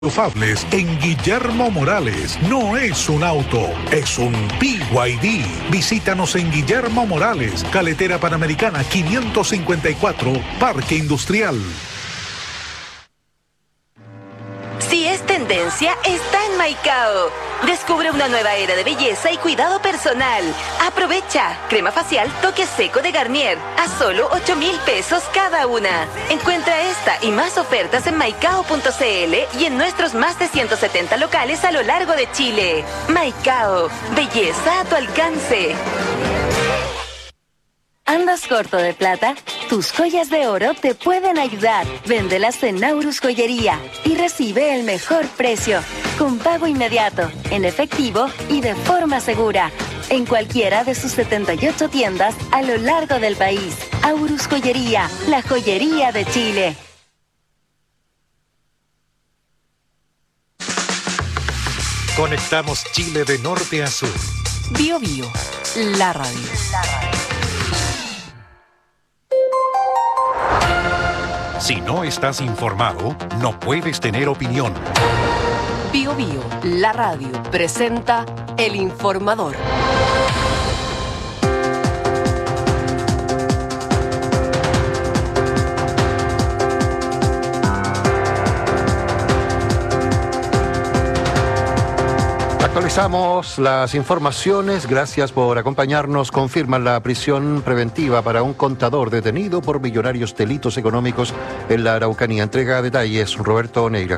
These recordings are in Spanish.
Enchufables en Guillermo Morales. No es un auto, es un BYD. Visítanos en Guillermo Morales, Carretera Panamericana 554, Parque Industrial. Si es tendencia, está en Maicao. Descubre una nueva era de belleza y cuidado personal. Aprovecha. Crema facial Toque Seco de Garnier a solo 8,000 pesos cada una. Encuentra esta y más ofertas en maicao.cl y en nuestros más de 170 locales a lo largo de Chile. Maicao. Belleza a tu alcance. ¿Andas corto de plata? Tus joyas de oro te pueden ayudar. Véndelas en Naurus Joyería y recibe el mejor precio, con pago inmediato, en efectivo y de forma segura. En cualquiera de sus 78 tiendas a lo largo del país. Aurus Joyería, la joyería de Chile. Conectamos Chile de norte a sur. Bio Bio, la radio. Si no estás informado, no puedes tener opinión. Bio Bio, la radio, presenta El Informador. Actualizamos las informaciones. Gracias por acompañarnos. Confirman la prisión preventiva para un contador detenido por millonarios delitos económicos en la Araucanía. Entrega detalles Roberto Neira.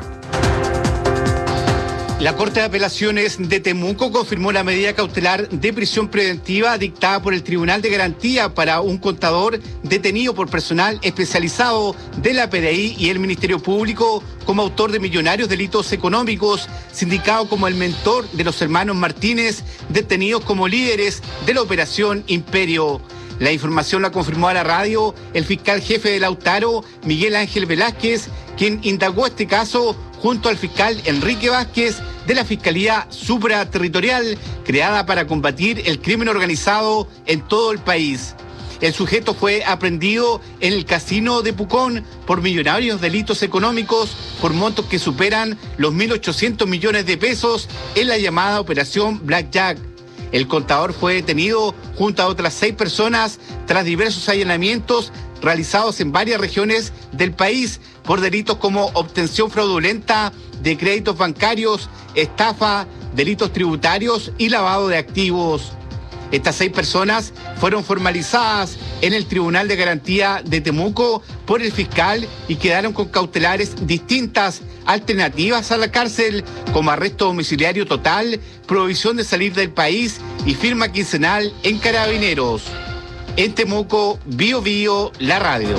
La Corte de Apelaciones de Temuco confirmó la medida cautelar de prisión preventiva dictada por el Tribunal de Garantía para un contador detenido por personal especializado de la PDI y el Ministerio Público como autor de millonarios delitos económicos, sindicado como el mentor de los hermanos Martínez, detenidos como líderes de la Operación Imperio. La información la confirmó a la radio el fiscal jefe de Lautaro, Miguel Ángel Velázquez, quien indagó este caso junto al fiscal Enrique Vázquez de la Fiscalía Supraterritorial, creada para combatir el crimen organizado en todo el país. El sujeto fue aprehendido en el casino de Pucón por millonarios delitos económicos por montos que superan los 1.800 millones de pesos en la llamada Operación Blackjack. El contador fue detenido junto a otras 6 personas tras diversos allanamientos realizados en varias regiones del país por delitos como obtención fraudulenta de créditos bancarios, estafa, delitos tributarios y lavado de activos. Estas 6 personas fueron formalizadas en el Tribunal de Garantía de Temuco por el fiscal y quedaron con cautelares distintas, alternativas a la cárcel, como arresto domiciliario total, prohibición de salir del país y firma quincenal en Carabineros. En Temuco, Bio Bio, la radio.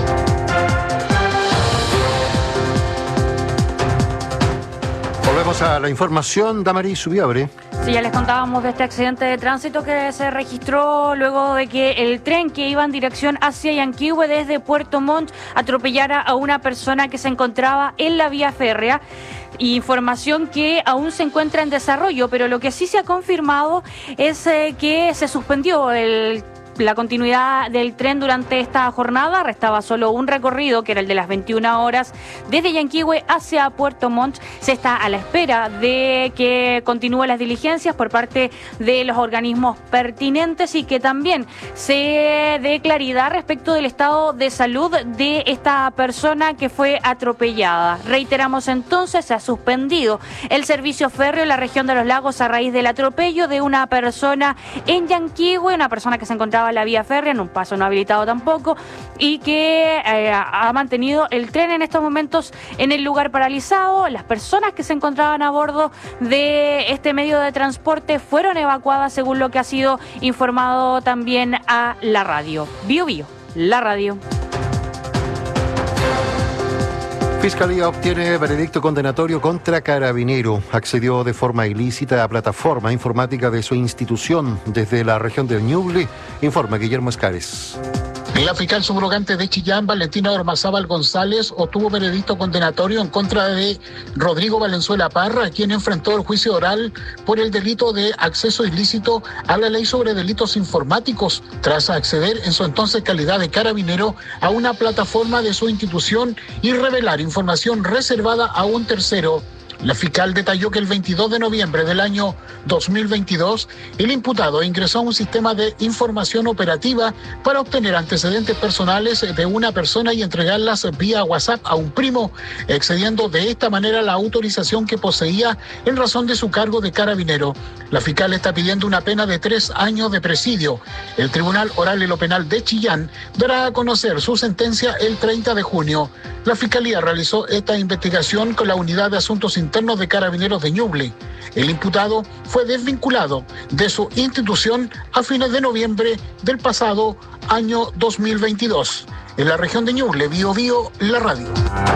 Volvemos a la información. Damaris Subiabre. Sí, ya les contábamos de este accidente de tránsito que se registró luego de que el tren que iba en dirección hacia Yanquihue desde Puerto Montt atropellara a una persona que se encontraba en la vía férrea. Información que aún se encuentra en desarrollo, pero lo que sí se ha confirmado es que se suspendió la continuidad del tren durante esta jornada. Restaba solo un recorrido, que era el de las 21 horas, desde Yanquihue hacia Puerto Montt. Se está a la espera de que continúen las diligencias por parte de los organismos pertinentes y que también se dé claridad respecto del estado de salud de esta persona que fue atropellada. Reiteramos entonces, se ha suspendido el servicio férreo en la región de los lagos a raíz del atropello de una persona en Yanquihue, una persona que se encontraba en la vía férrea, en un paso no habilitado tampoco, y que ha mantenido el tren en estos momentos en el lugar paralizado. Las personas que se encontraban a bordo de este medio de transporte fueron evacuadas, según lo que ha sido informado también a la radio. Bio Bio, la radio. Fiscalía obtiene veredicto condenatorio contra Carabinero. Accedió de forma ilícita a plataforma informática de su institución desde la región del Ñuble, informa Guillermo Escares. La fiscal subrogante de Chillán, Valentina Ormazábal González, obtuvo veredicto condenatorio en contra de Rodrigo Valenzuela Parra, quien enfrentó el juicio oral por el delito de acceso ilícito a la ley sobre delitos informáticos, tras acceder en su entonces calidad de carabinero a una plataforma de su institución y revelar información reservada a un tercero. La fiscal detalló que el 22 de noviembre del año 2022, el imputado ingresó a un sistema de información operativa para obtener antecedentes personales de una persona y entregarlas vía WhatsApp a un primo, excediendo de esta manera la autorización que poseía en razón de su cargo de carabinero. La fiscal está pidiendo una pena de 3 años de presidio. El Tribunal Oral y lo Penal de Chillán dará a conocer su sentencia el 30 de junio. La Fiscalía realizó esta investigación con la Unidad de Asuntos Internos de Carabineros de Ñuble. El imputado fue desvinculado de su institución a fines de noviembre del pasado año 2022. En la región de Ñuble, Biobío, la radio.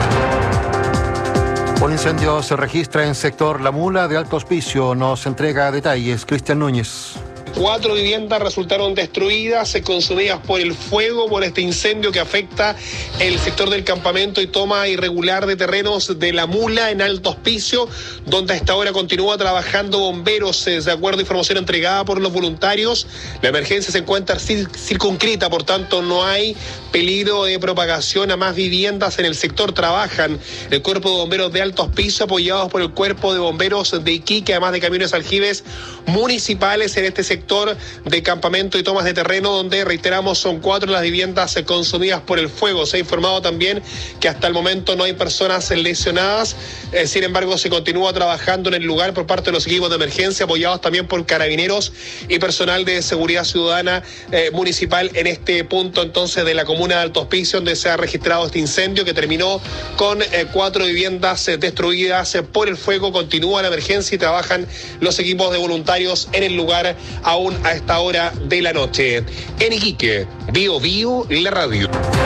Un incendio se registra en sector La Mula de Alto Hospicio. Nos entrega detalles Cristian Núñez. 4 viviendas resultaron destruidas, consumidas por el fuego, por este incendio que afecta el sector del campamento y toma irregular de terrenos de La Mula en Alto Hospicio, donde a esta hora continúa trabajando bomberos. De acuerdo a información entregada por los voluntarios, la emergencia se encuentra circunscrita, por tanto no hay peligro de propagación a más viviendas en el sector. Trabajan el Cuerpo de Bomberos de Alto Hospicio, apoyados por el Cuerpo de Bomberos de Iquique, además de camiones aljibes municipales en este sector de campamento y tomas de terreno, donde, reiteramos, son 4 las viviendas consumidas por el fuego. Se ha informado también que hasta el momento no hay personas lesionadas, sin embargo se continúa trabajando en el lugar por parte de los equipos de emergencia, apoyados también por carabineros y personal de seguridad ciudadana municipal en este punto entonces de la comuna de Alto Hospicio, donde se ha registrado este incendio que terminó con 4 viviendas destruidas por el fuego. Continúa la emergencia y trabajan los equipos de voluntarios en el lugar aún a esta hora de la noche. En Iquique, Biobío, la radio.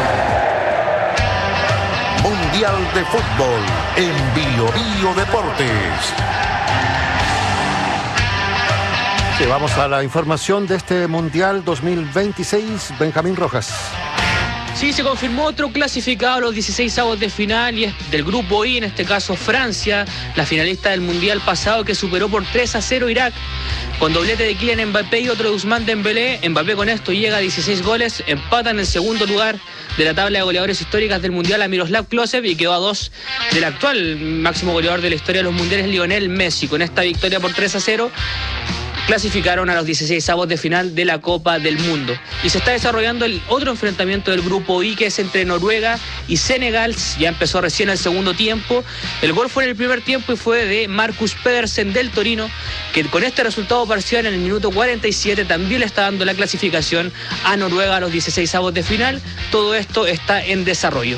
Mundial de Fútbol en Biobío Deportes. Sí, vamos a la información de este Mundial 2026. Benjamín Rojas. Sí, se confirmó otro clasificado a los 16avos de final y es del grupo I, en este caso Francia, la finalista del Mundial pasado, que superó por 3-0 Irak, con doblete de Kylian Mbappé y otro de Ousmane Dembélé. Mbappé con esto llega a 16 goles, empata en el segundo lugar de la tabla de goleadores históricas del Mundial a Miroslav Klose y quedó a 2 del actual máximo goleador de la historia de los Mundiales, Lionel Messi. Con esta victoria por 3-0, clasificaron a los 16avos de final de la Copa del Mundo. Y se está desarrollando el otro enfrentamiento del grupo I, que es entre Noruega y Senegal. Ya empezó recién el segundo tiempo. El gol fue en el primer tiempo y fue de Marcus Pedersen del Torino, que con este resultado parcial en el minuto 47 también le está dando la clasificación a Noruega a los 16avos de final. Todo esto está en desarrollo.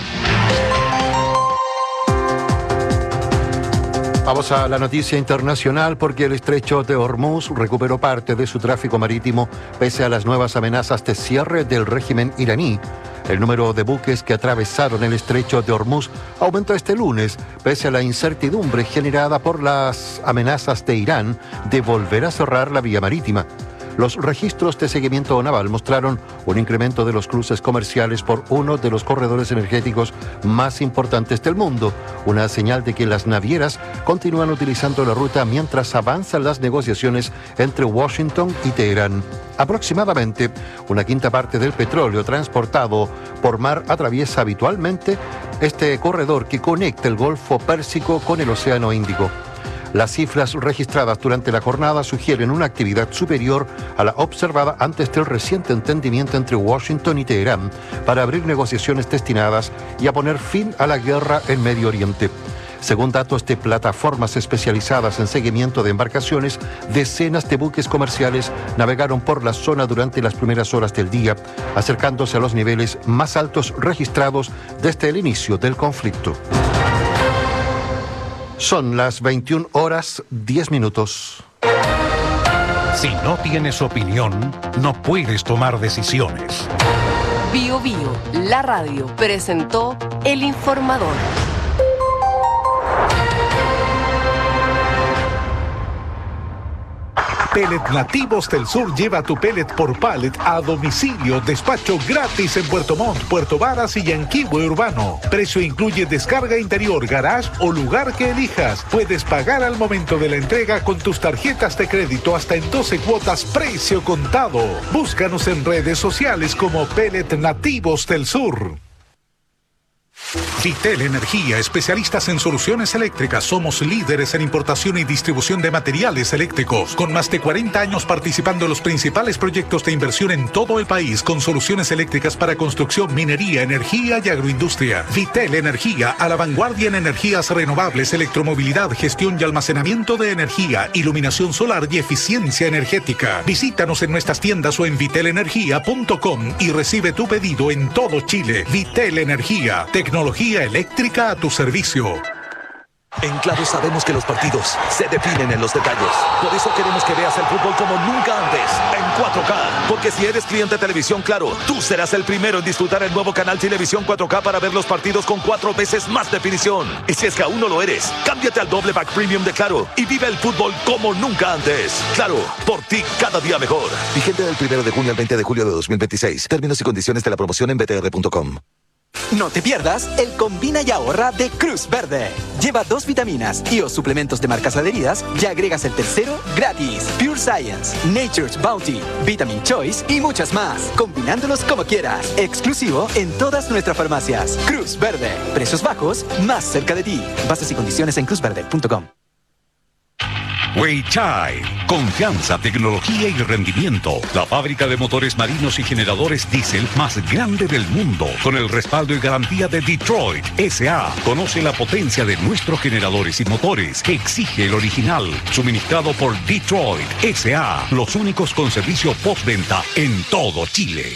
Vamos a la noticia internacional, porque el estrecho de Hormuz recuperó parte de su tráfico marítimo pese a las nuevas amenazas de cierre del régimen iraní. El número de buques que atravesaron el estrecho de Hormuz aumentó este lunes, pese a la incertidumbre generada por las amenazas de Irán de volver a cerrar la vía marítima. Los registros de seguimiento naval mostraron un incremento de los cruces comerciales por uno de los corredores energéticos más importantes del mundo, una señal de que las navieras continúan utilizando la ruta mientras avanzan las negociaciones entre Washington y Teherán. Aproximadamente una quinta parte del petróleo transportado por mar atraviesa habitualmente este corredor que conecta el Golfo Pérsico con el Océano Índico. Las cifras registradas durante la jornada sugieren una actividad superior a la observada antes del reciente entendimiento entre Washington y Teherán para abrir negociaciones destinadas y a poner fin a la guerra en Medio Oriente. Según datos de plataformas especializadas en seguimiento de embarcaciones, decenas de buques comerciales navegaron por la zona durante las primeras horas del día, acercándose a los niveles más altos registrados desde el inicio del conflicto. Son las 21:10. Si no tienes opinión, no puedes tomar decisiones. Biobío, la radio, presentó El Informador. Pellet Nativos del Sur lleva tu pellet por pallet a domicilio. Despacho gratis en Puerto Montt, Puerto Varas y Yanquihue Urbano. Precio incluye descarga interior, garage o lugar que elijas. Puedes pagar al momento de la entrega con tus tarjetas de crédito hasta en 12 cuotas, precio contado. Búscanos en redes sociales como Pellet Nativos del Sur. Vitel Energía, especialistas en soluciones eléctricas. Somos líderes en importación y distribución de materiales eléctricos, con más de 40 años participando en los principales proyectos de inversión en todo el país, con soluciones eléctricas para construcción, minería, energía y agroindustria. Vitel Energía, a la vanguardia en energías renovables, electromovilidad, gestión y almacenamiento de energía, iluminación solar y eficiencia energética. Visítanos en nuestras tiendas o en vitelenergia.com y recibe tu pedido en todo Chile. Vitel Energía, tecnología eléctrica a tu servicio. En Claro sabemos que los partidos se definen en los detalles. Por eso queremos que veas el fútbol como nunca antes, en 4K. Porque si eres cliente de Televisión Claro, tú serás el primero en disfrutar el nuevo canal Televisión 4K para ver los partidos con 4 veces más definición. Y si es que aún no lo eres, cámbiate al doble pack premium de Claro y vive el fútbol como nunca antes. Claro, por ti cada día mejor. Vigente del 1 de junio al 20 de julio de 2026. Términos y condiciones de la promoción en btr.com. No te pierdas el Combina y Ahorra de Cruz Verde. Lleva 2 vitaminas y o suplementos de marcas adheridas y agregas el tercero gratis. Pure Science, Nature's Bounty, Vitamin Choice y muchas más. Combinándolos como quieras. Exclusivo en todas nuestras farmacias. Cruz Verde. Precios bajos, más cerca de ti. Bases y condiciones en cruzverde.com. Weichai, confianza, tecnología y rendimiento. La fábrica de motores marinos y generadores diésel más grande del mundo, con el respaldo y garantía de Detroit S.A. Conoce la potencia de nuestros generadores y motores. Exige el original, suministrado por Detroit S.A. Los únicos con servicio postventa en todo Chile.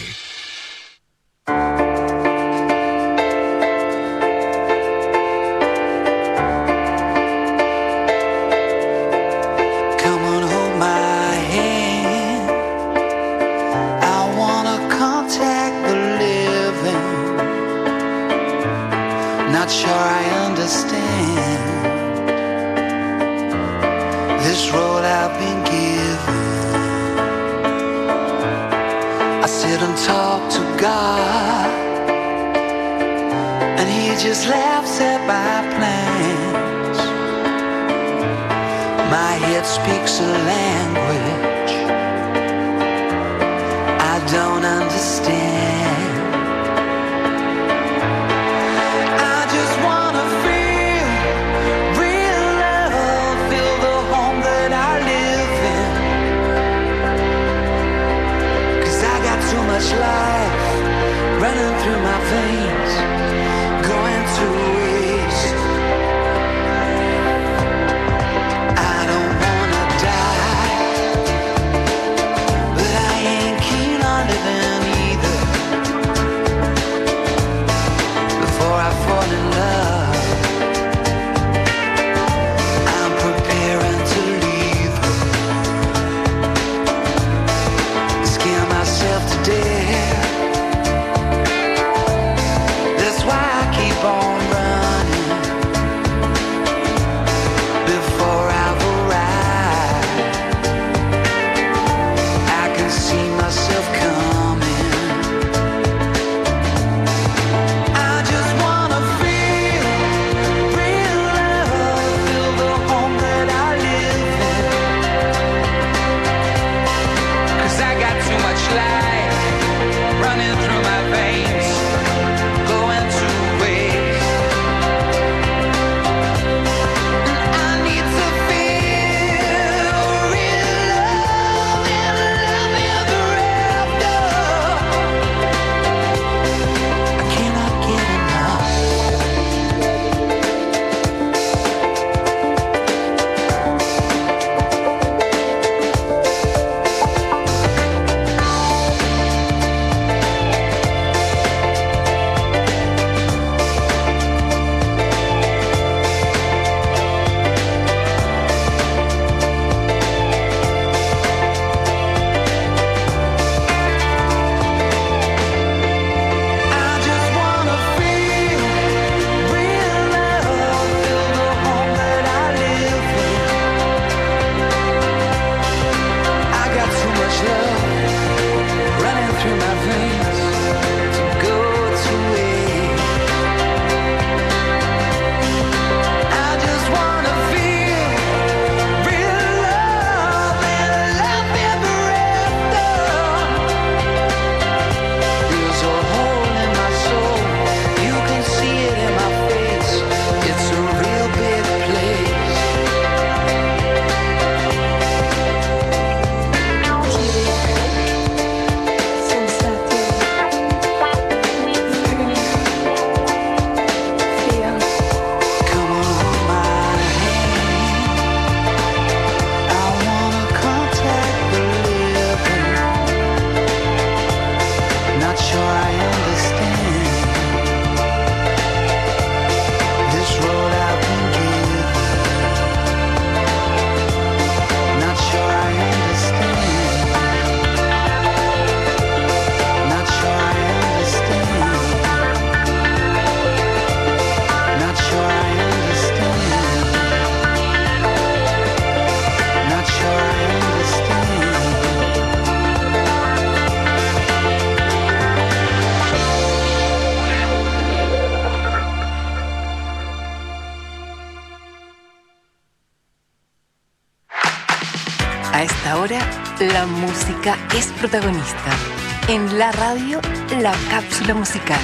Sure I understand this road I've been given. I sit and talk to God, and He just laughs at my plans. My head speaks a language I don't understand. Life running through my veins, going to waste. I don't wanna die, but I ain't keen on living either. A esta hora, la música es protagonista. En la radio, la cápsula musical.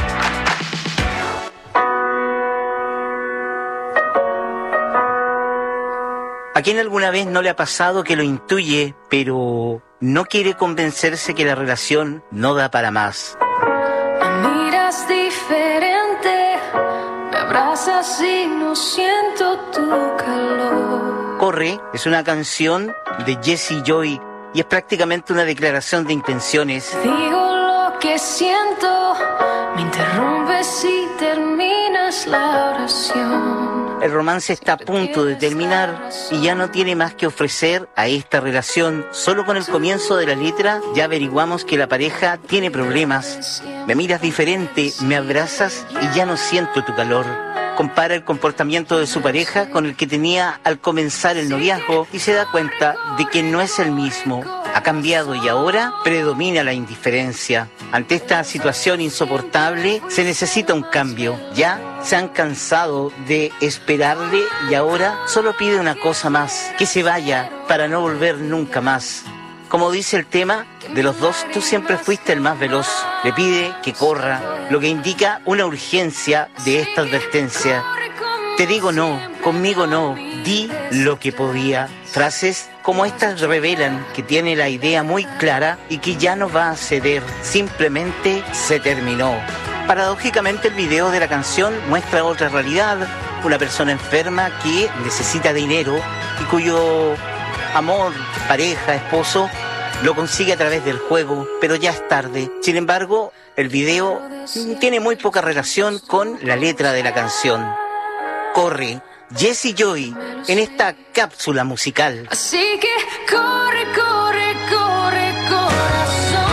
¿A quién alguna vez no le ha pasado que lo intuye, pero no quiere convencerse que la relación no da para más? Me miras diferente, me abrazas y no siento tu calor. Corre es una canción de Jessie Joy y es prácticamente una declaración de intenciones. Digo lo que siento, me interrumpes y terminas la oración. El romance está a punto de terminar y ya no tiene más que ofrecer a esta relación. Solo con el comienzo de la letra ya averiguamos que la pareja tiene problemas. Me miras diferente, me abrazas y ya no siento tu calor. Compara el comportamiento de su pareja con el que tenía al comenzar el noviazgo y se da cuenta de que no es el mismo. Ha cambiado y ahora predomina la indiferencia. Ante esta situación insoportable se necesita un cambio. Ya se han cansado de esperarle y ahora solo pide una cosa más: que se vaya para no volver nunca más. Como dice el tema, de los dos tú siempre fuiste el más veloz. Le pide que corra, lo que indica una urgencia de esta advertencia. Te digo no, conmigo no, di lo que podía. Frases como estas revelan que tiene la idea muy clara y que ya no va a ceder, simplemente se terminó. Paradójicamente el video de la canción muestra otra realidad, una persona enferma que necesita dinero y cuyo amor, pareja, esposo, lo consigue a través del juego, pero ya es tarde. Sin embargo, el video tiene muy poca relación con la letra de la canción. Corre, Jessie Joy, en esta cápsula musical. Así que corre, corre, corre, corazón.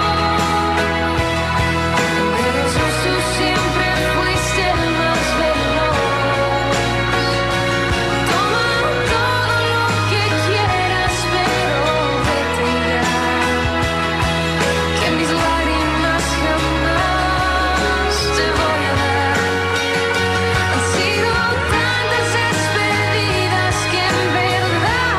Tú siempre fuiste el más veloz. Toma todo lo que quieras, pero vete ya. Que mis lágrimas jamás te voy a dar. Han sido tantas despedidas que en verdad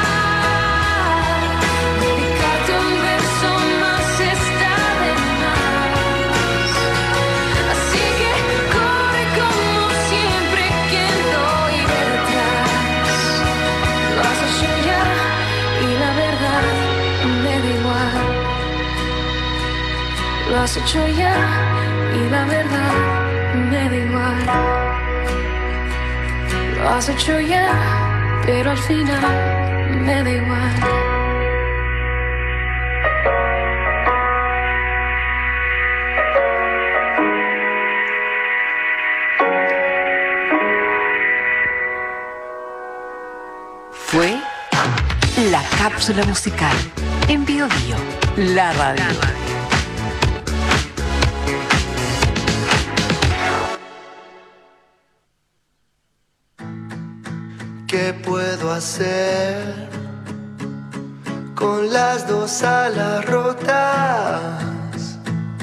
dedicarte un verso más está de más. Así que corre como siempre que no iré detrás. Lo has hecho ya y la verdad me da igual. Lo has hecho ya y la verdad me da igual. Lo has hecho ya, pero al final me da igual. Fue la cápsula musical en Bio Bio, la radio. ¿Qué puedo hacer con las dos alas rotas?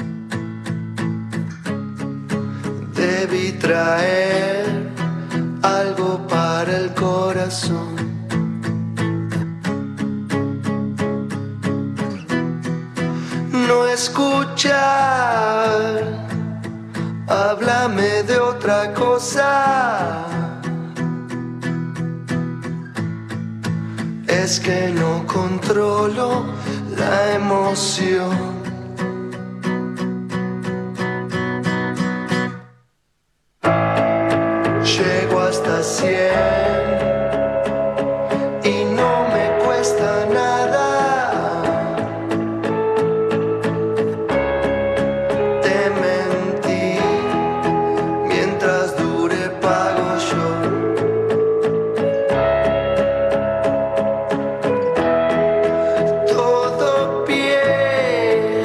Debí traer algo para el corazón. No escuchar, háblame de otra cosa. Es que no controlo la emoción. Llego hasta 100 y no me cuesta nada. Te mentí, mientras dure pago yo. Todo bien.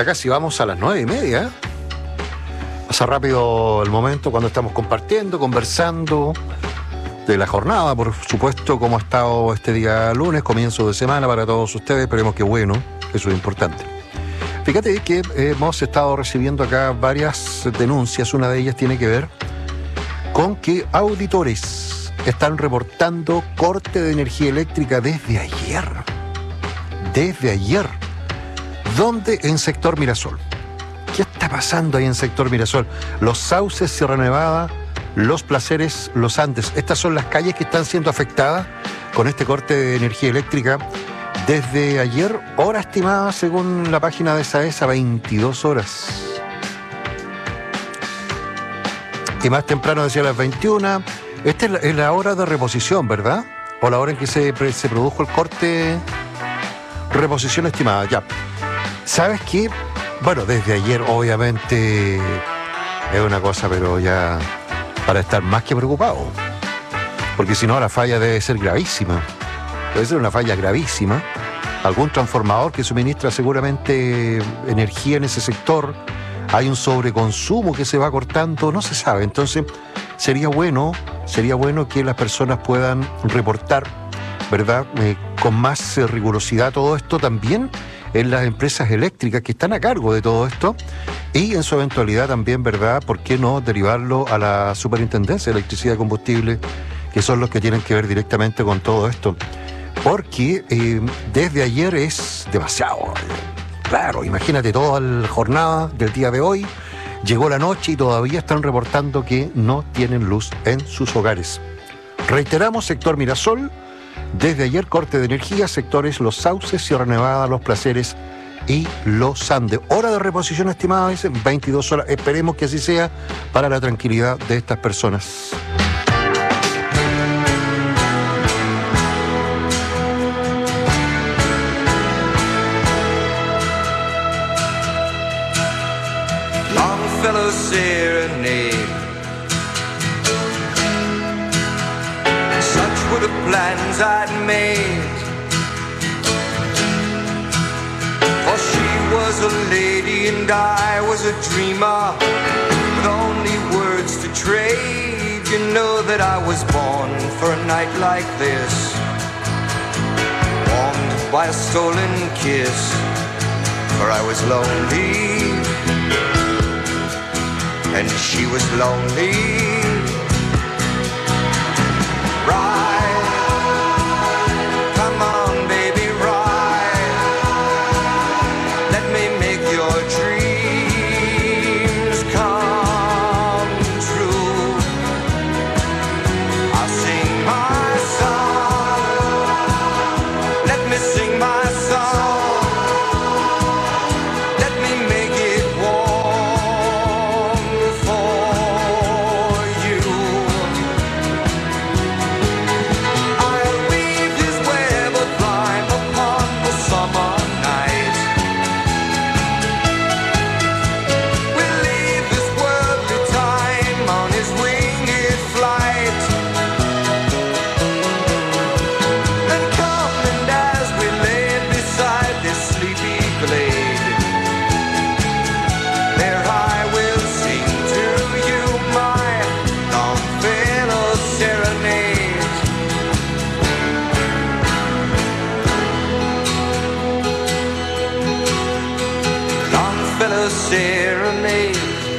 Ya casi vamos a las 9:30. Pasa rápido el momento cuando estamos compartiendo, conversando de la jornada, por supuesto, cómo ha estado este día lunes, comienzo de semana para todos ustedes. Esperemos que bueno, eso es importante. Fíjate que hemos estado recibiendo acá varias denuncias. Una de ellas tiene que ver con que auditores están reportando corte de energía eléctrica desde ayer. Desde ayer. ¿Dónde? En sector Mirasol. ¿Qué está pasando ahí en sector Mirasol? Los Sauces, Sierra Nevada, Los Placeres, Los Andes. Estas son las calles que están siendo afectadas con este corte de energía eléctrica desde ayer, hora estimada según la página de SAESA, 22 horas. Y más temprano decía las 21. Esta es la hora de reposición, ¿verdad? O la hora en que se produjo el corte. Reposición estimada, ya. ¿Sabes qué? Bueno, desde ayer obviamente es una cosa, pero ya para estar más que preocupado. Porque si no, la falla debe ser gravísima. Debe ser una falla gravísima. Algún transformador que suministra seguramente energía en ese sector. Hay un sobreconsumo que se va cortando, no se sabe. Entonces, sería bueno que las personas puedan reportar, ¿verdad? Con más rigurosidad todo esto también en las empresas eléctricas que están a cargo de todo esto y en su eventualidad también, ¿verdad? ¿Por qué no derivarlo a la Superintendencia de Electricidad y Combustible, que son los que tienen que ver directamente con todo esto? Porque desde ayer es demasiado. Claro, imagínate toda la jornada del día de hoy, llegó la noche y todavía están reportando que no tienen luz en sus hogares. Reiteramos, sector Mirasol, desde ayer corte de energía, sectores Los Sauces, Sierra Nevada, Los Placeres y Los Andes. Hora de reposición estimada, dicen, 22 horas. Esperemos que así sea para la tranquilidad de estas personas. Longfellow serenade. Such were the plans I'd made. For she was a lady and I was a dreamer, with only words to trade. You know that I was born for a night like this, warmed by a stolen kiss. For I was lonely and she was lonely. Ride, come on baby, ride. Let me make your dreams come true. I'll sing my song. Let me sing my song. Let me make it warm for you. I'll weave this web of rhyme upon the summer night. We'll leave this worldly time on his winged flight. And come, and as we lay beside this sleepy glade, there I will sing to you my Longfellow serenade. Longfellow serenade.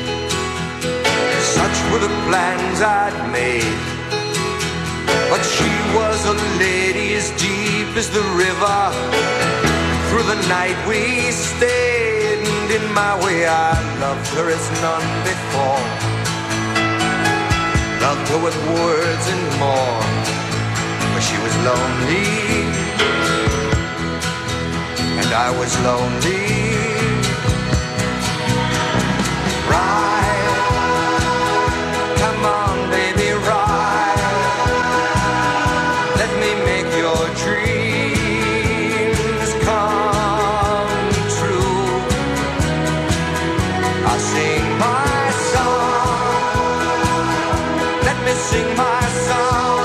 Such were the plans I'd made. But she was a lady as deep as the river. Through the night we stayed, and in my way I loved her as none before. Loved her with words and more. For she was lonely, and I was lonely. Ride, come on baby, ride. Let me make your dreams come true. I'll sing my song. Let me sing my song.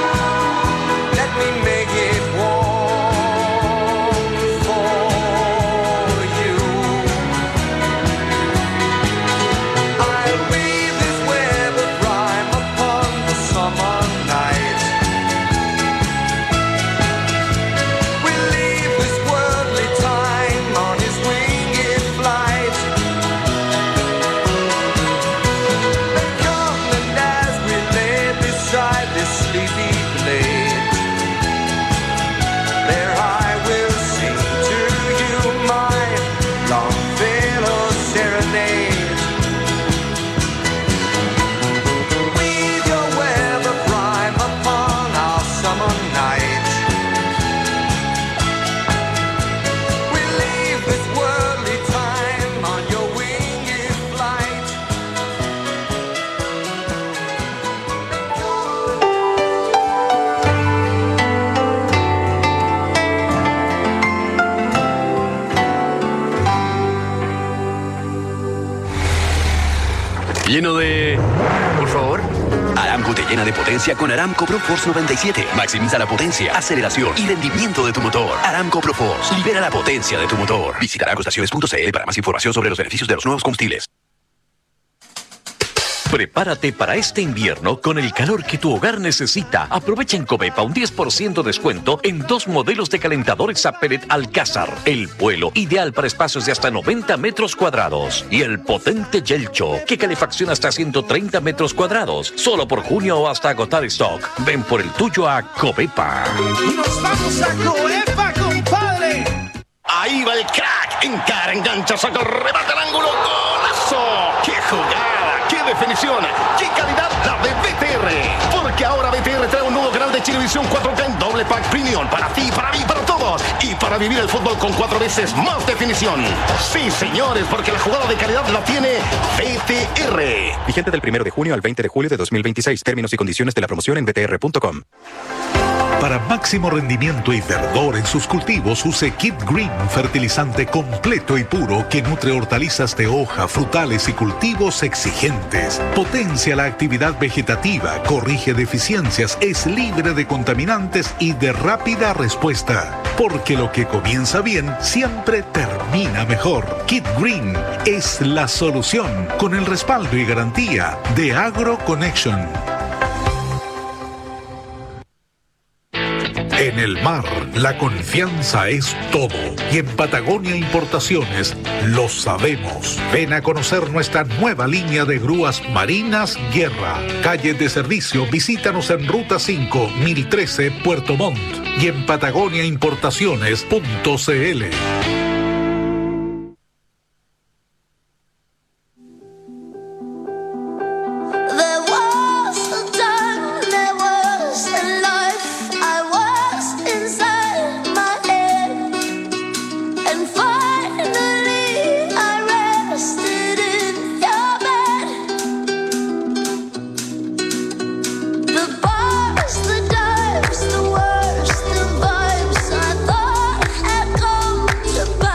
Let me make it warm for lleno de... Por favor. Aramco te llena de potencia con Aramco ProForce 97. Maximiza la potencia, aceleración y rendimiento de tu motor. Aramco ProForce. Libera la potencia de tu motor. Visita aramcoestaciones.cl para más información sobre los beneficios de los nuevos combustibles. Prepárate para este invierno con el calor que tu hogar necesita. Aprovecha en Covepa un 10% descuento en 2 modelos de calentadores a pellet Alcázar. El vuelo ideal para espacios de hasta 90 metros cuadrados. Y el potente Yelcho, que calefacciona hasta 130 metros cuadrados. Solo por junio o hasta agotar stock. Ven por el tuyo a Covepa. ¡Nos vamos a Covepa, compadre! Ahí va el crack. Encara, engancha, saca, remata al ángulo. ¡Golazo! ¡Qué jugada! ¡Qué definición! ¡Qué calidad la de BTR! Porque ahora BTR trae un nuevo canal de Chilevisión 4K en doble pack premium. Para ti, para mí, para todos. Y para vivir el fútbol con 4 veces más definición. Sí, señores, porque la jugada de calidad la tiene BTR. Vigente del 1 de junio al 20 de julio de 2026. Términos y condiciones de la promoción en btr.com. Para máximo rendimiento y verdor en sus cultivos, use Kid Green, fertilizante completo y puro que nutre hortalizas de hoja, frutales y cultivos exigentes. Potencia la actividad vegetativa, corrige deficiencias, es libre de contaminantes y de rápida respuesta. Porque lo que comienza bien siempre termina mejor. Kid Green es la solución con el respaldo y garantía de Agro Connection. En el mar, la confianza es todo. Y en Patagonia Importaciones lo sabemos. Ven a conocer nuestra nueva línea de grúas marinas Guerra. Calle de servicio, visítanos en Ruta 5, 1013, Puerto Montt. Y en patagoniaimportaciones.cl. The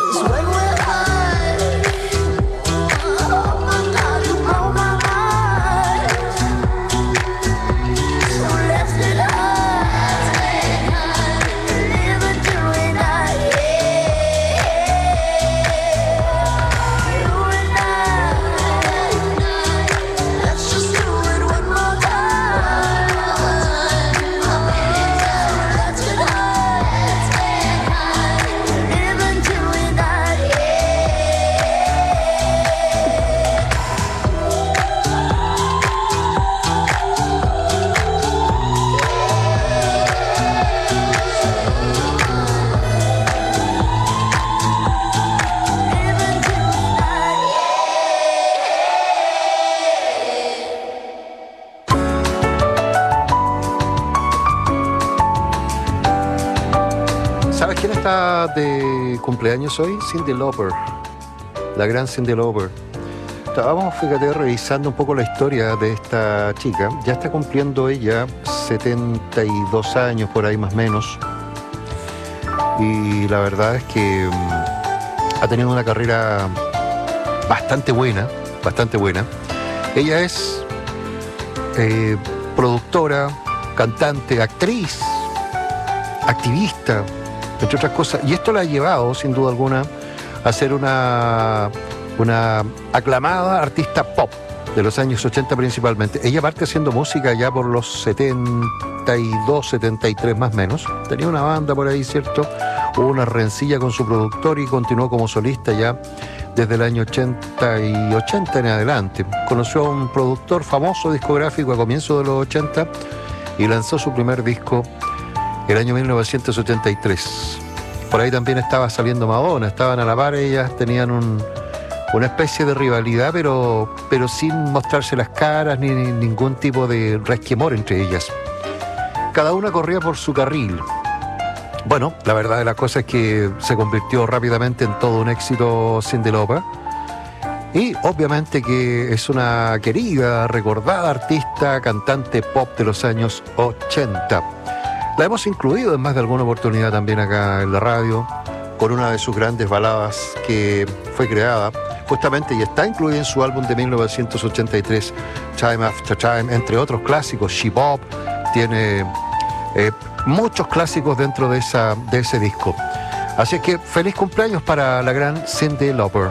¿Sabes quién está de cumpleaños hoy? Cyndi Lauper, la gran Cyndi Lauper. Estábamos, fíjate, revisando un poco la historia de esta chica. Ya está cumpliendo ella 72 años, por ahí más o menos. Y la verdad es que ha tenido una carrera bastante buena, bastante buena. Ella es productora, cantante, actriz, activista, entre otras cosas. Y esto la ha llevado, sin duda alguna, a ser una aclamada artista pop de los años 80 principalmente. Ella parte haciendo música ya por los 72, 73 más o menos. Tenía una banda por ahí, ¿cierto? Hubo una rencilla con su productor y continuó como solista ya desde el año 80 en adelante. Conoció a un productor famoso discográfico a comienzos de los 80 y lanzó su primer disco el año 1973. Por ahí también estaba saliendo Madonna, estaban a la par, ellas tenían una especie de rivalidad, pero sin mostrarse las caras ni ningún tipo de resquemor entre ellas. Cada una corría por su carril. Bueno, la verdad de las cosas es que se convirtió rápidamente en todo un éxito Cyndi Lauper. Y obviamente que es una querida, recordada artista, cantante pop de los años 80. La hemos incluido en más de alguna oportunidad también acá en la radio, con una de sus grandes baladas que fue creada justamente y está incluida en su álbum de 1983, Time After Time, entre otros clásicos. She Bop tiene muchos clásicos dentro de ese disco. Así que feliz cumpleaños para la gran Cyndi Lauper.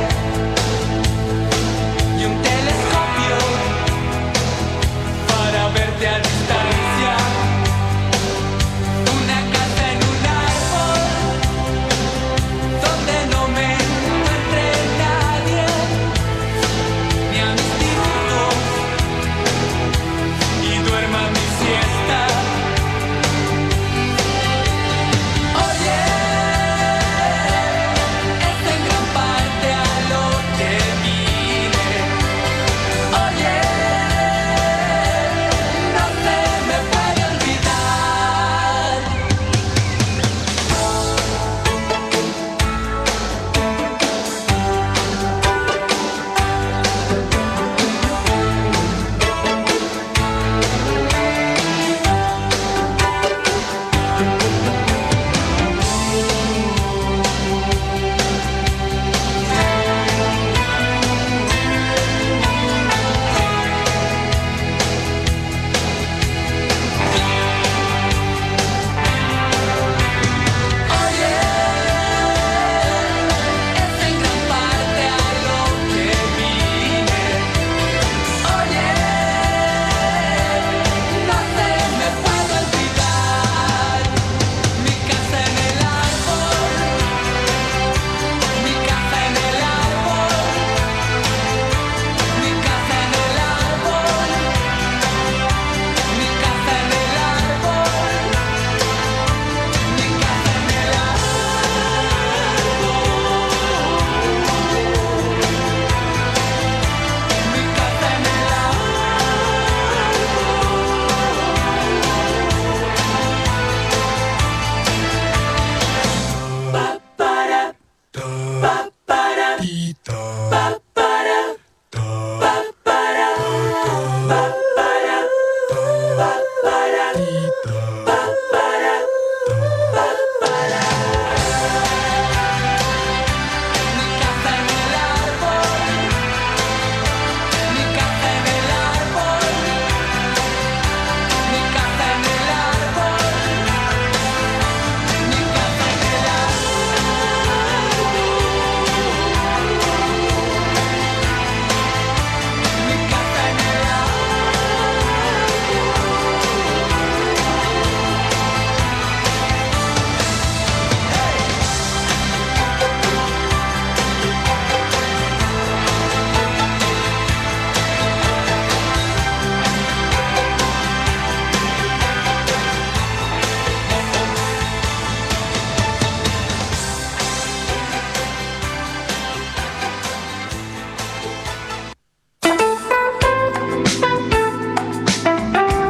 Para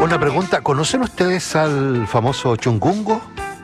Una pregunta, ¿conocen ustedes al famoso chungungo?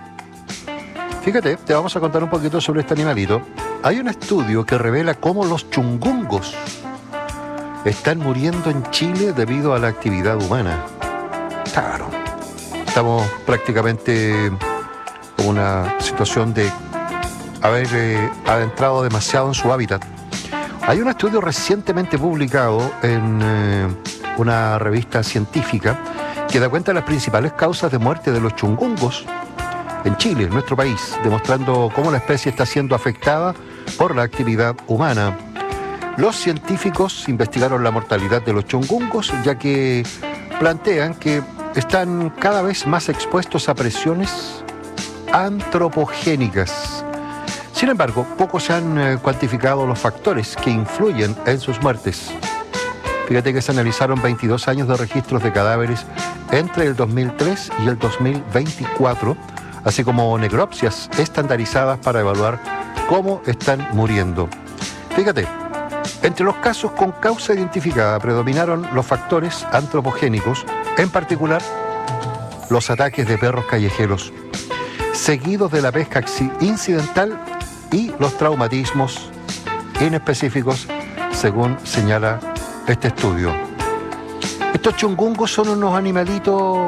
Fíjate, te vamos a contar un poquito sobre este animalito. Hay un estudio que revela cómo los chungungos están muriendo en Chile debido a la actividad humana. Claro, estamos prácticamente en una situación de haber adentrado demasiado en su hábitat. Hay un estudio recientemente publicado en una revista científica que da cuenta de las principales causas de muerte de los chungungos en Chile, en nuestro país, demostrando cómo la especie está siendo afectada por la actividad humana. Los científicos investigaron la mortalidad de los chungungos, ya que plantean que están cada vez más expuestos a presiones antropogénicas. Sin embargo, poco se han cuantificado los factores que influyen en sus muertes. Fíjate que se analizaron 22 años de registros de cadáveres entre el 2003 y el 2024, así como necropsias estandarizadas para evaluar cómo están muriendo. Fíjate, entre los casos con causa identificada predominaron los factores antropogénicos, en particular los ataques de perros callejeros, seguidos de la pesca incidental y los traumatismos inespecíficos, según señala este estudio. Estos chungungos son unos animalitos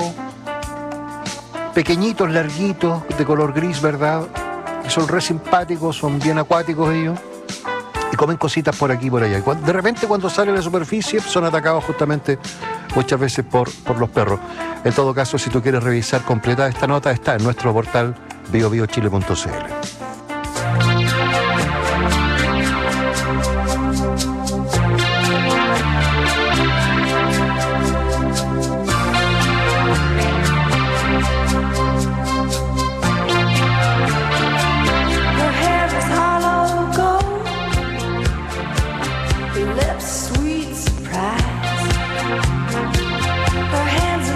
pequeñitos, larguitos, de color gris, ¿verdad? Son re simpáticos, son bien acuáticos ellos y comen cositas por aquí y por allá. De repente, cuando salen a la superficie, son atacados justamente muchas veces por los perros. En todo caso, si tú quieres revisar completa esta nota, está en nuestro portal biobiochile.cl.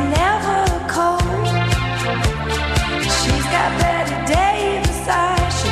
She's got Betty Davis eyes.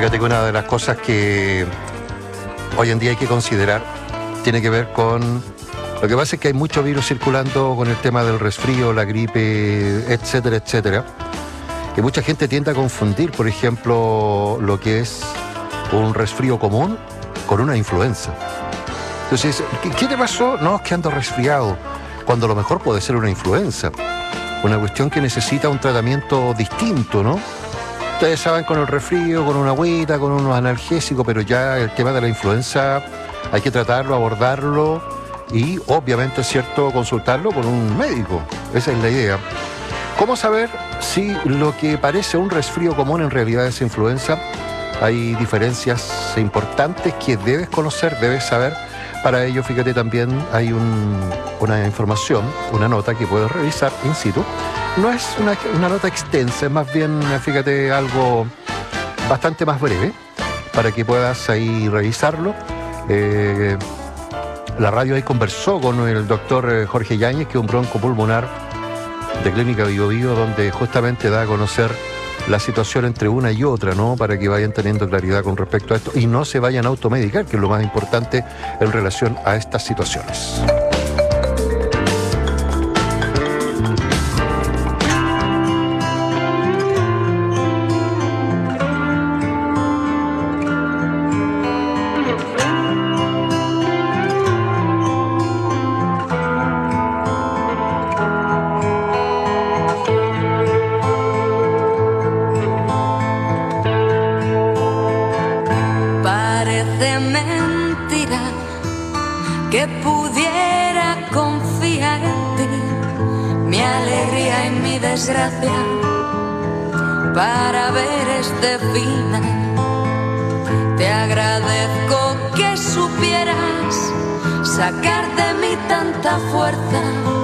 Fíjate que una de las cosas que hoy en día hay que considerar tiene que ver con... Lo que pasa es que hay mucho virus circulando con el tema del resfrío, la gripe, etcétera, etcétera. Y mucha gente tiende a confundir, por ejemplo, lo que es un resfrío común con una influenza. Entonces, ¿qué te pasó? No, es que ando resfriado, cuando a lo mejor puede ser una influenza. Una cuestión que necesita un tratamiento distinto, ¿no? Ustedes saben, con el resfrío, con una agüita, con unos analgésicos, pero ya el tema de la influenza hay que tratarlo, abordarlo y obviamente es cierto consultarlo con un médico. Esa es la idea. ¿Cómo saber si lo que parece un resfrío común en realidad es influenza? Hay diferencias importantes que debes conocer, debes saber. Para ello, fíjate, también hay una información, una nota que puedes revisar in situ. No es una nota extensa, es más bien, fíjate, algo bastante más breve para que puedas ahí revisarlo. La radio ahí conversó con el doctor Jorge Yáñez, que es un broncopulmonar de Clínica Bio Bio, donde justamente da a conocer la situación entre una y otra, ¿no? Para que vayan teniendo claridad con respecto a esto y no se vayan a automedicar, que es lo más importante en relación a estas situaciones. Parece mentira que pudiera confiar en ti, mi alegría y mi desgracia, para ver este final. Te agradezco que supieras sacar de mí tanta fuerza,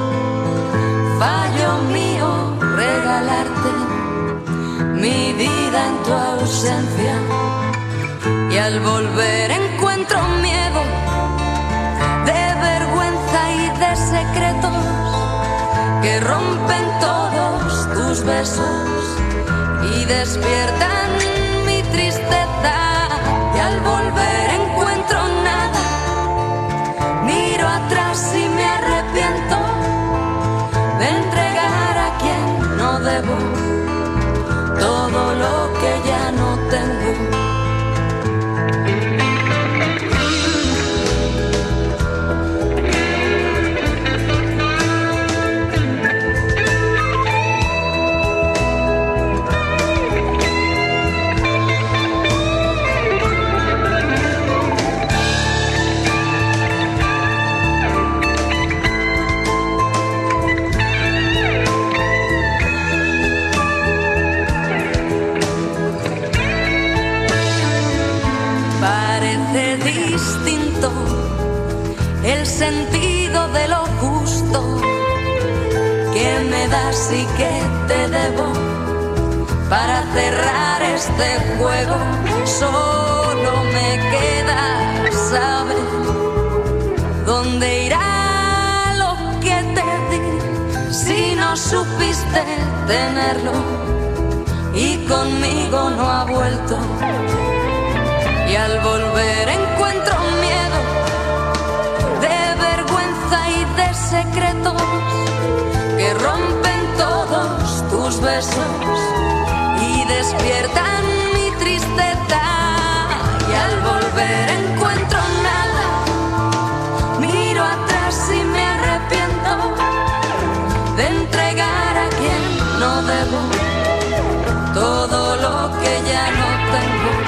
fallo mío regalarte mi vida en tu ausencia. Y al volver encuentro miedo, de vergüenza y de secretos que rompen todos tus besos y despiertan mi tristeza. Y al volver encuentro nada, miro atrás y me arrepiento de entregar a quien no debo todo lo que ya no tengo. El sentido de lo justo que me das y que te debo para cerrar este juego. Solo me queda saber dónde irá lo que te di si no supiste tenerlo y conmigo no ha vuelto. Y al volver encuentro miedo, de vergüenza y de secretos que rompen todos tus besos y despiertan mi tristeza. Y al volver encuentro nada, miro atrás y me arrepiento de entregar a quien no debo todo lo que ya no tengo.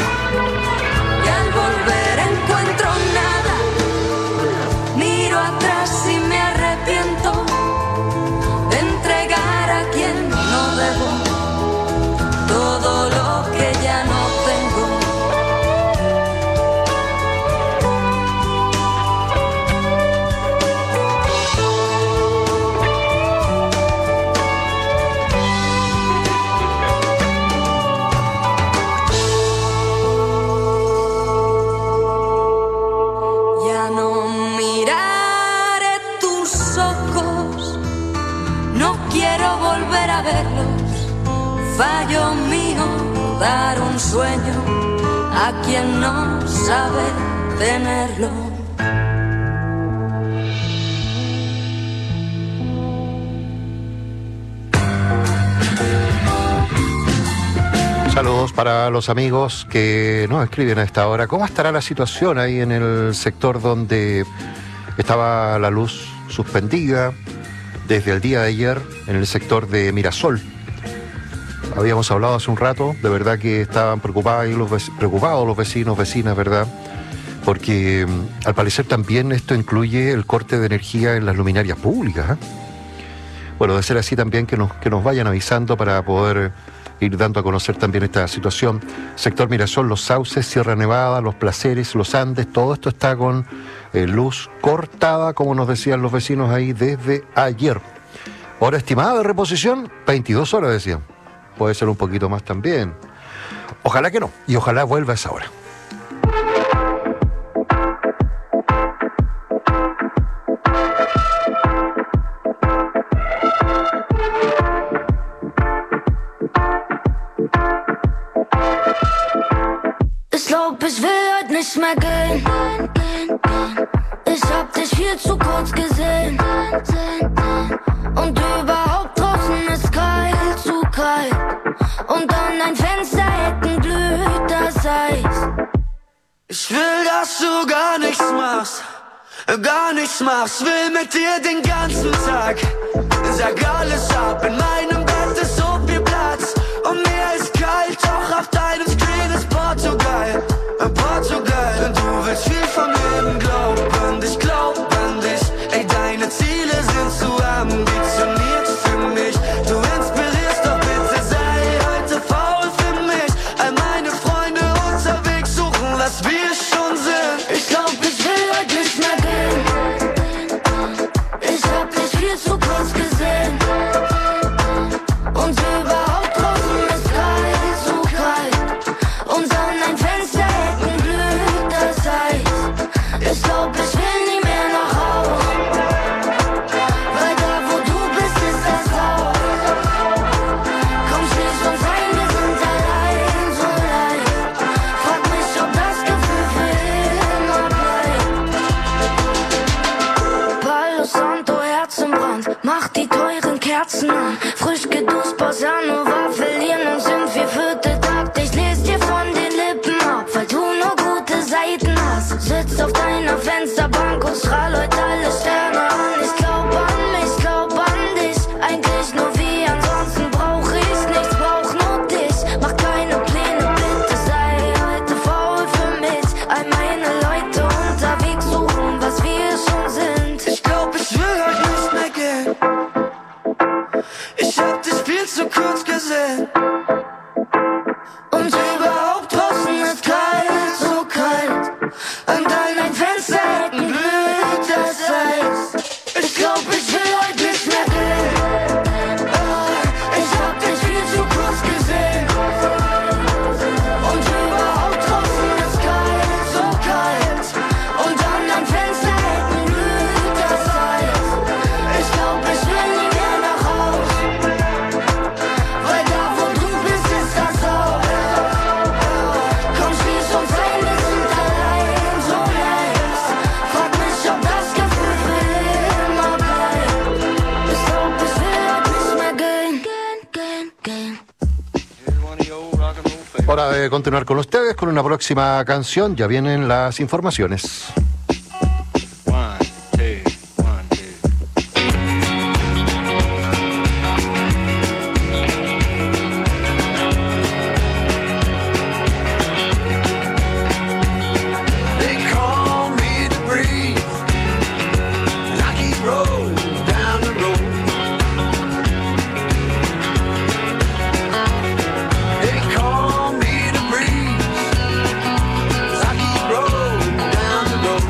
Volver encuentro nada, miro atrás y me arrepiento de entregar a quien no debo todo lo que ya no tengo. Fallo mío dar un sueño a quien no sabe tenerlo. Saludos para los amigos que nos escriben a esta hora. ¿Cómo estará la situación ahí en el sector donde estaba la luz suspendida desde el día de ayer, en el sector de Mirasol? Habíamos hablado hace un rato, de verdad que estaban preocupados los vecinos, vecinas, ¿verdad? Porque al parecer también esto incluye el corte de energía en las luminarias públicas, ¿eh? Bueno, de ser así también que nos vayan avisando para poder ir dando a conocer también esta situación. Sector Mirasol, Los Sauces, Sierra Nevada, Los Placeres, Los Andes, todo esto está con luz cortada, como nos decían los vecinos ahí desde ayer. Hora estimada de reposición, 22 horas decían. Puede ser un poquito más también. Ojalá que no, y ojalá vuelva a esa hora. Ich glaub, ich will heute nicht mehr gehen. Ich hab dich viel zu kurz gesehen. Und überhaupt draußen ist kalt, zu kalt. Und an ein Fensterhecken blüht das Eis. Ich will, dass du gar nichts machst. Will mit dir den ganzen Tag. Sag alles ab, in meinem Bett ist so viel Platz. Und mir ist kalt, doch auf deinem Screen ist Portugal. Portugal. Du willst viel vom Leben, ich glaub an dich. Ey, deine Ziele sind zu ambitioniert für mich. Du inspirierst, doch bitte sei heute faul für mich. All meine Freunde unterwegs suchen, was wir schon sind. Ich glaub, ich will heute nicht mehr gehen. Ich hab dich viel zu kurz gesehen. Und überhaupt draußen ist kalt, zu kalt. Und an ein Fensterhecken blüht das Eis. Ich glaub, ich will nie mehr nach Haus. Weil da, wo du bist, ist das Haus. Komm, schließ uns ein, wir sind allein, so leicht. Frag mich, ob das Gefühl für immer bleibt. Palo Santo, Herz im Brand, mach die teuren Kerzen an. Frisch geduscht, Bossa Nova, verlieren uns im vierten Takt. Ich les dir von den Lippen ab, weil du nur gute Seiten hast. Sitz auf deiner Fensterbank und strahl heute alle Sterne an. Ich glaub an dich, eigentlich nur wie ansonsten brauch ich nichts, brauch nur dich. Mach keine Pläne, bitte sei heute faul für mich. All meine Leute unterwegs suchen, was wir schon sind. Ich glaub, ich will heute nicht mehr gehen. Ich hab dich viel zu kurz gesehen. Und überhaupt draußen ist kalt, so kalt. Und an ein Fensterhecken blüht das Eis. Ich glaub, ich will heute nicht mehr gehen. Ich hab dich viel zu kurz gesehen. Und überhaupt draußen ist kalt, so kalt. Und an ein Fensterhecken blüht das Eis. Ich glaub, ich will nie mehr nach Haus. Weil da, wo du bist, ist das Haus. Komm, schließ uns ein, wir sind allein, so leicht. Frag mich, ob das Gefühl für immer bleibt. Ich glaub, ich will heute nicht mehr gehen. Hora de continuar con ustedes con una próxima canción. Ya vienen las informaciones. They call me to breathe, and I keep rolling down the road. They call me to breathe, 'cause I keep rolling down the road.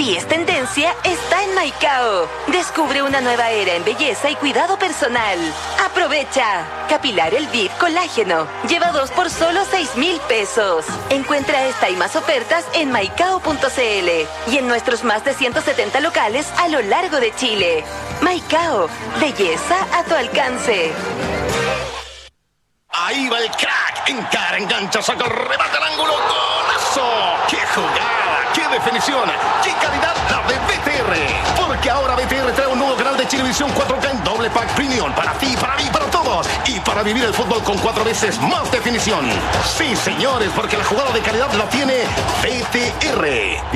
Si es tendencia, está en Maicao. Descubre una nueva era en belleza y cuidado personal. ¡Aprovecha! Capilar Elvive Colágeno. Lleva 2 por solo 6,000 pesos. Encuentra esta y más ofertas en maicao.cl y en nuestros más de 170 locales a lo largo de Chile. Maicao, belleza a tu alcance. Ahí va el crack. Encara, engancha, saca, remata al ángulo. ¡Golazo! ¡Qué jugada! ¡Qué definición! ¡Qué calidad la de BTR! Porque ahora BTR trae un nuevo canal de Chilevisión 4K en doble pack premium. Para ti, para mí, para todos. Y para vivir el fútbol con 4 veces más definición. Sí, señores, porque la jugada de calidad la tiene BTR.